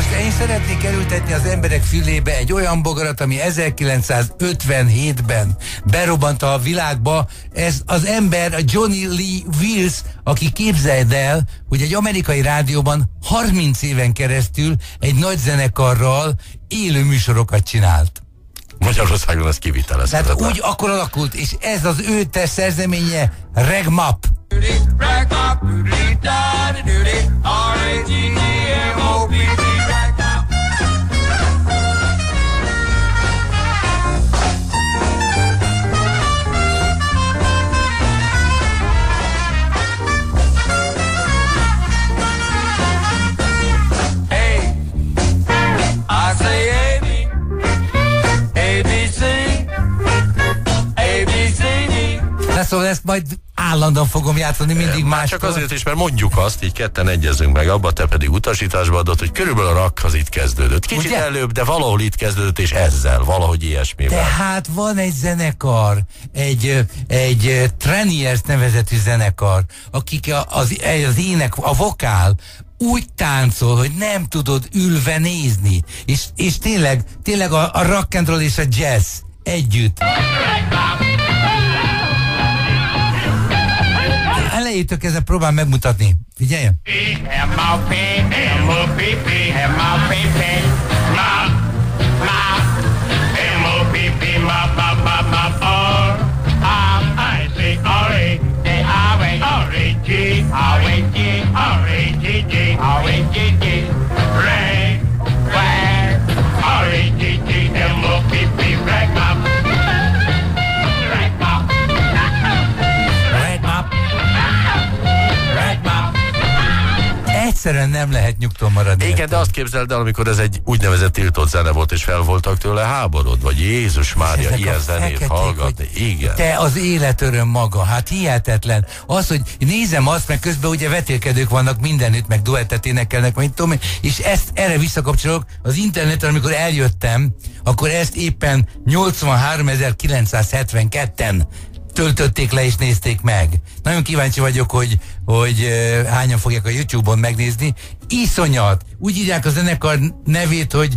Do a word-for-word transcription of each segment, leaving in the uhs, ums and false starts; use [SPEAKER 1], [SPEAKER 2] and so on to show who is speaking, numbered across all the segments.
[SPEAKER 1] most én szeretnék elültetni az emberek fülébe egy olyan bogarat, ami ezerkilencszázötvenhétben berobbant a világba. Ez az ember, a Johnny Lee Wills, aki, képzeld el, hogy egy amerikai rádióban harminc éven keresztül egy nagy zenekarral élő műsorokat csinált.
[SPEAKER 2] Magyarországon ez kivitelezhetetlen.
[SPEAKER 1] Tehát úgy akkor alakult, és ez az ő te szerzeménye, Regmap. Szóval ezt majd állandóan fogom játszani, mindig
[SPEAKER 2] e,
[SPEAKER 1] más.
[SPEAKER 2] Csak azért is, mert mondjuk azt, így ketten egyezünk meg abba, te pedig utasításba adott, hogy körülbelül a rock az itt kezdődött. Kicsit ugye? Előbb, de valahol itt kezdődött, és ezzel, valahogy ilyesmivel.
[SPEAKER 1] Tehát van egy zenekar, egy, egy Treniers nevezetű zenekar, akik az, az ének, a vokál úgy táncol, hogy nem tudod ülve nézni. És, és tényleg, tényleg a, a rock and roll és a jazz együtt. Elejétől kezdve próbál megmutatni. Figyeljen! Egyszerűen nem lehet nyugton maradni.
[SPEAKER 2] Igen, de azt képzeld el, amikor ez egy úgynevezett tiltott zene volt, és fel voltak tőle háborod, vagy Jézus Mária, ilyen zenét hallgatni. Igen.
[SPEAKER 1] Te az életöröm maga, hát hihetetlen. Az, hogy nézem azt, meg közben ugye vetélkedők vannak mindenütt, meg duettet énekelnek, meg tudom, és ezt erre visszakapcsolok, az interneten, amikor eljöttem, akkor ezt éppen nyolcvanháromezer-kilencszázhetvenketten töltötték le és nézték meg. Nagyon kíváncsi vagyok, hogy, hogy uh, hányan fogják a YouTube-on megnézni. Iszonyat! Úgy írják a zenekar nevét, hogy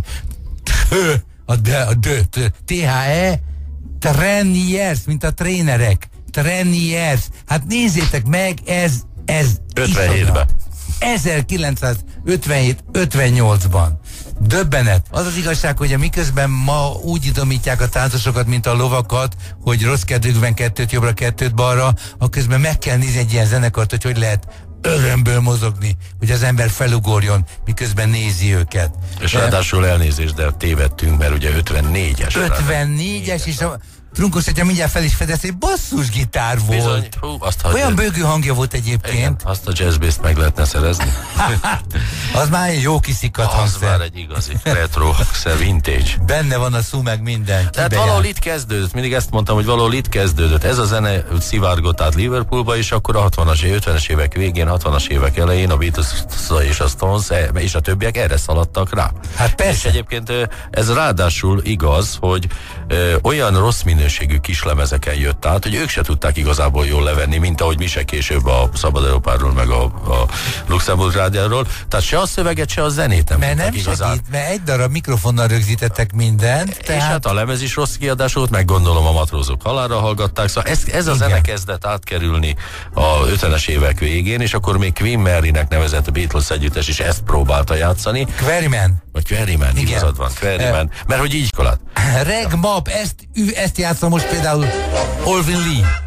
[SPEAKER 1] a D, a D, T H E Treniers, mint a trénerek. Treniers. Hát nézzétek meg, ez, ez
[SPEAKER 2] ötvenhétben.
[SPEAKER 1] ezerkilencszázötvenhét ötvennyolcban. Döbbenet. Az az igazság, hogy miközben ma úgy idomítják a táncosokat, mint a lovakat, hogy rossz kedvükben kettőt jobbra, kettőt balra, akközben meg kell nézni egy ilyen zenekart, hogy hogy lehet örömből mozogni, hogy az ember felugorjon, miközben nézi őket.
[SPEAKER 2] És de... ráadásul elnézést, de tévedtünk, mert ugye ötvennégyes.
[SPEAKER 1] ötvennégyes, és a Trunkos, hogyha mindjárt fel is fedez, egy basszusgitár volt. Bizony,
[SPEAKER 2] hú, azt
[SPEAKER 1] olyan bőgő hangja volt egyébként.
[SPEAKER 2] Igen, azt a jazzbass-t meg lehetne szerezni.
[SPEAKER 1] Az már egy jó kiszikadt hangszer.
[SPEAKER 2] Az már egy igazi retro hangszer, vintage.
[SPEAKER 1] Benne van a szó meg minden.
[SPEAKER 2] Tehát valahol itt kezdődött, mindig ezt mondtam, hogy valahol itt kezdődött. Ez a zene szivárgott át Liverpoolba, és akkor a hatvanas, ötvenes évek végén, hatvanas évek elején a Beatles és a Stones és a többiek erre szaladtak rá.
[SPEAKER 1] Hát persze.
[SPEAKER 2] És egyébként ez ráadásul igaz, hogy ö, olyan rossz minőségű kislemezeken jött át, hogy ők se tudták igazából jól levenni, mint ahogy mi se később a Szabad Európáról, meg a, a Luxemburg rádióról. Tehát se a szöveget, se a zenét nem
[SPEAKER 1] mert
[SPEAKER 2] tudták
[SPEAKER 1] nem
[SPEAKER 2] igazán.
[SPEAKER 1] Segít, mert egy darab mikrofonnal rögzítettek mindent.
[SPEAKER 2] Tehát... És hát a lemez is rossz kiadás volt, meg gondolom a matrózok halálra hallgatták, szóval ez, ez a zene kezdett átkerülni a ötvenes évek végén, és akkor még Queen Mary-nek nevezett a Beatles együttes is ezt próbálta játszani.
[SPEAKER 1] Quarrymen.
[SPEAKER 2] Vagy Quarrymen, igazad van, Quarrymen. Mert hogy így kolát.
[SPEAKER 1] Regmap, ezt, ezt játszom most például Alvin Lee.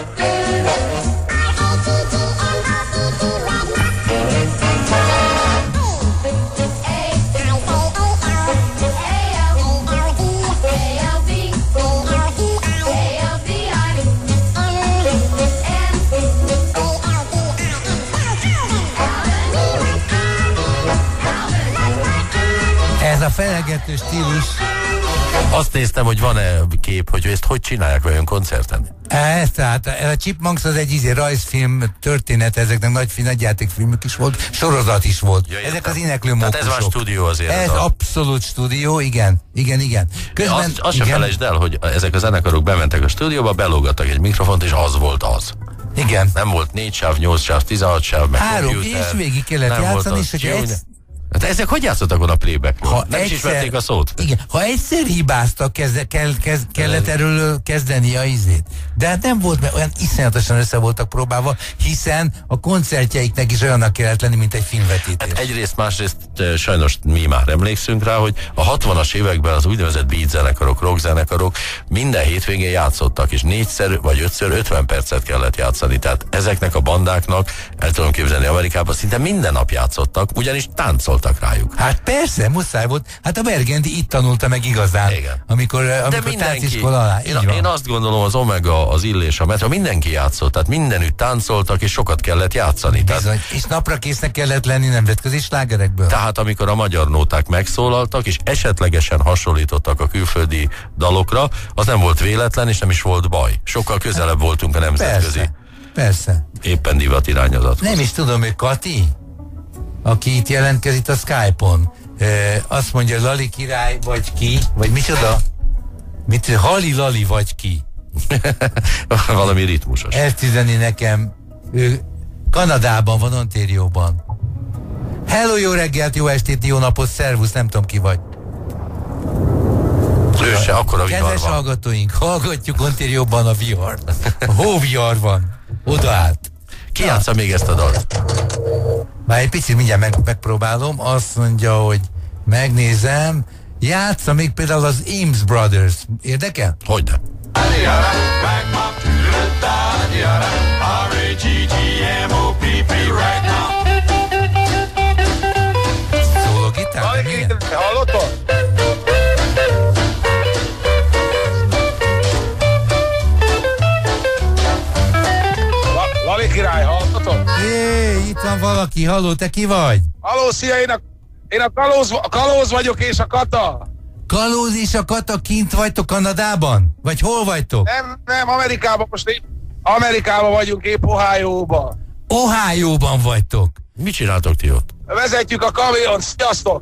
[SPEAKER 1] Ez a felegető stílus.
[SPEAKER 2] Azt néztem, hogy van-e kép, hogy ezt hogy csinálják vajon koncerten?
[SPEAKER 1] Ez, tehát a Chipmunks az egy izé rajzfilm történet, ezeknek nagy, nagy játékfilmük is volt, sorozat is volt. Ja, ezek az éneklő mókusok.
[SPEAKER 2] Tehát ez már stúdió azért.
[SPEAKER 1] Ez, ez a... abszolút stúdió, igen, igen, igen.
[SPEAKER 2] Közben, azt azt sem felejtsd el, hogy ezek a zenekarok bementek a stúdióba, belógattak egy mikrofont, és az volt az.
[SPEAKER 1] Igen.
[SPEAKER 2] Nem volt négy sáv, nyolc sáv, tizenhat sáv, meg
[SPEAKER 1] három,
[SPEAKER 2] komputer.
[SPEAKER 1] és végig kellett játszani, és hogyha egy...
[SPEAKER 2] Hát ezek hogy játszottak volna a playbackről?
[SPEAKER 1] Ha
[SPEAKER 2] Nem is ismerték a szót?
[SPEAKER 1] Igen, ha egyszer hibáztak, kezde, kell, kezd, kellett erről kezdeni a izét. De hát nem volt, mert olyan iszonyatosan össze voltak próbálva, hiszen a koncertjeiknek is olyannak kellett lenni, mint egy filmvetítés.
[SPEAKER 2] Hát egyrészt, másrészt sajnos mi már emlékszünk rá, hogy a hatvanas években az úgynevezett beat zenekarok, rock zenekarok minden hétvégén játszottak, és négyszer vagy ötször ötven percet kellett játszani. Tehát ezeknek a bandáknak, el tudom képzelni, Amerikában szinte minden nap játszottak, ugyanis táncoltak rájuk.
[SPEAKER 1] Hát persze, muszáj volt. Hát a Bergendi itt tanulta meg igazán.
[SPEAKER 2] Igen.
[SPEAKER 1] Amikor, amikor tánciskola alá.
[SPEAKER 2] Én, én azt gondolom, az Omega, az Illés, a Metro, mindenki játszott, tehát mindenütt táncoltak, és sokat kellett játszani.
[SPEAKER 1] Bizony,
[SPEAKER 2] tehát,
[SPEAKER 1] és napra késznek kellett lenni nemzetközi slágerekből.
[SPEAKER 2] Tehát amikor a magyar nóták megszólaltak, és esetlegesen hasonlítottak a külföldi dalokra, az nem volt véletlen, és nem is volt baj. Sokkal közelebb voltunk a nemzetközi.
[SPEAKER 1] Persze, persze.
[SPEAKER 2] Éppen divat irányazathoz.
[SPEAKER 1] Nem is tudom, hogy Kati, aki itt jelentkezik a Skype-on, e, azt mondja, Lali király vagy ki, vagy micsoda? Mit, Hali Lali vagy ki?
[SPEAKER 2] Valami ritmusos.
[SPEAKER 1] Ezt üzeni nekem, ő Kanadában van, Ontárióban. Hello, jó reggelt, jó estét, jó napot, szervusz, nem tudom ki vagy.
[SPEAKER 2] Ő se, akkor a vihar
[SPEAKER 1] Kedves
[SPEAKER 2] van.
[SPEAKER 1] hallgatóink, hallgatjuk Ontárióban a vihart. A hóvihar van. Oda át.
[SPEAKER 2] Ki játsza még ezt a dalt?
[SPEAKER 1] Már egy picit mindjárt meg, megpróbálom. Azt mondja, hogy megnézem. Játsza még például az Ames Brothers. Érdekel?
[SPEAKER 2] Hogyne.
[SPEAKER 1] Szóló gitár? Milyen?
[SPEAKER 3] Hallotod? La- Lali király, hallotod?
[SPEAKER 1] Jé, itt van valaki, halló, te ki vagy?
[SPEAKER 3] Halló, szia, én a, én a kalóz, a kalóz vagyok, és a Kata.
[SPEAKER 1] Kalóz és a Kata, kint vagytok Kanadában? Vagy hol vagytok?
[SPEAKER 3] Nem, nem, Amerikában most épp, Amerikában vagyunk, épp Ohio-ban.
[SPEAKER 1] Ohio-ban vagytok.
[SPEAKER 2] Mit csináltok ti ott?
[SPEAKER 3] Vezetjük a kamiont, sziasztok!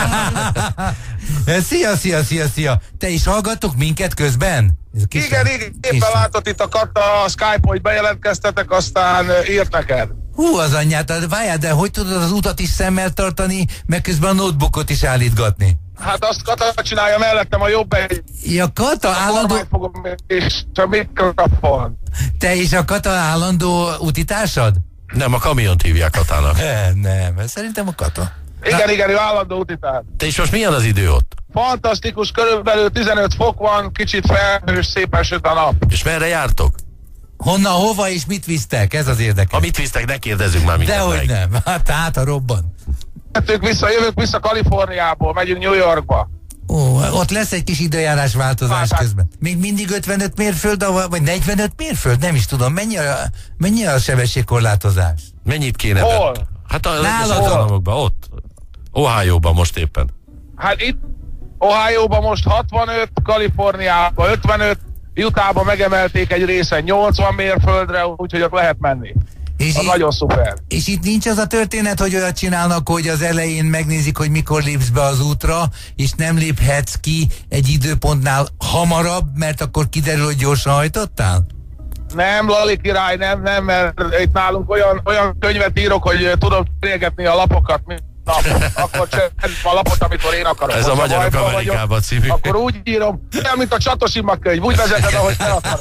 [SPEAKER 1] Szia, szia, szia, szia. Te is hallgattok minket közben? Ez a kis
[SPEAKER 3] Igen, igen,
[SPEAKER 1] kis-
[SPEAKER 3] éppen látott itt a Kata a Skype-on, hogy bejelentkeztetek, aztán ö, írt neked.
[SPEAKER 1] Hú, az anyját, várjál, de hogy tudod az utat is szemmel tartani, meg közben a notebookot is állítgatni?
[SPEAKER 3] Hát azt Kata csinálja mellettem a jobb egy
[SPEAKER 1] Ja, Kata állandó...
[SPEAKER 3] kormányt fogom, és a mikrofon.
[SPEAKER 1] Te is a Kata állandó utitársad?
[SPEAKER 2] Nem, a kamiont hívják Katának.
[SPEAKER 1] Nem, nem, szerintem a Kata.
[SPEAKER 3] Igen, igen, ő állandó utitár.
[SPEAKER 2] Te is most milyen az idő ott?
[SPEAKER 3] Fantasztikus, körülbelül tizenöt fok van, kicsit felhős, szépen süt a nap.
[SPEAKER 2] És merre jártok?
[SPEAKER 1] Honnan, hova és mit visztek? Ez az érdekes.
[SPEAKER 2] Ha mit visztek, ne kérdezzünk már mindent
[SPEAKER 1] Dehogy
[SPEAKER 2] meg.
[SPEAKER 1] nem, hát át a robban.
[SPEAKER 3] Jöttünk vissza, jövök vissza Kaliforniából, megyünk New Yorkba.
[SPEAKER 1] Ó, ott lesz egy kis időjárás változás
[SPEAKER 3] Hát,
[SPEAKER 1] közben. Még mindig ötvenöt mérföld, vagy negyvenöt mérföld? Nem is tudom. Mennyi a, mennyi a sebességkorlátozás?
[SPEAKER 2] Mennyit kéne?
[SPEAKER 3] Hol?
[SPEAKER 2] be- Hát a
[SPEAKER 1] Nálad
[SPEAKER 2] Egyesült
[SPEAKER 1] hol?
[SPEAKER 2] Államokban, ott. Ohio-ban most éppen.
[SPEAKER 3] Hát itt Ohio-ban most hatvanöt, Kaliforniában ötvenöt, Utahban megemelték egy részen nyolcvan mérföldre, úgyhogy ott lehet menni.
[SPEAKER 1] És,
[SPEAKER 3] Az
[SPEAKER 1] í-
[SPEAKER 3] nagyon szuper.
[SPEAKER 1] és itt nincs az a történet, hogy olyat csinálnak, hogy az elején megnézik, hogy mikor lépsz be az útra, és nem léphetsz ki egy időpontnál hamarabb, mert akkor kiderül, hogy gyorsan hajtottál?
[SPEAKER 3] Nem, Lali király, nem, nem, mert itt nálunk olyan, olyan könyvet írok, hogy tudom cserélgetni a lapokat, mint nap. Akkor cserélgetem a lapot, amikor én akarok.
[SPEAKER 2] Ez a
[SPEAKER 3] Hogyha
[SPEAKER 2] Magyarok
[SPEAKER 3] bajban
[SPEAKER 2] Amerikában
[SPEAKER 3] vagyok,
[SPEAKER 2] című.
[SPEAKER 3] Akkor úgy írom, olyan, mint a Csatosima könyv, úgy vezeted, ahogy te akarod.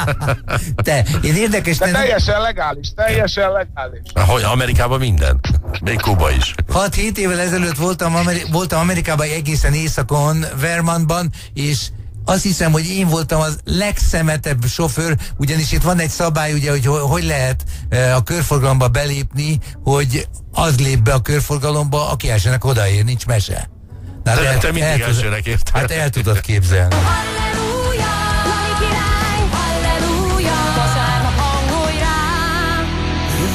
[SPEAKER 1] Te, én érdekes,
[SPEAKER 3] De
[SPEAKER 1] nem...
[SPEAKER 3] teljesen legális, teljesen legális.
[SPEAKER 2] Hogy Amerikában minden. Még Kuba is.
[SPEAKER 1] hat-hét évvel ezelőtt voltam, Ameri- voltam Amerikában egészen északon, Vermontban, és azt hiszem, hogy én voltam az legszemetebb sofőr, ugyanis itt van egy szabály, ugye, hogy ho- hogy lehet e, a körforgalomba belépni, hogy az lép be a körforgalomba, aki elsőnek odaér, nincs mese. Na,
[SPEAKER 2] Te- te mindig elsőnek érted.
[SPEAKER 1] Hát el tudod képzelni.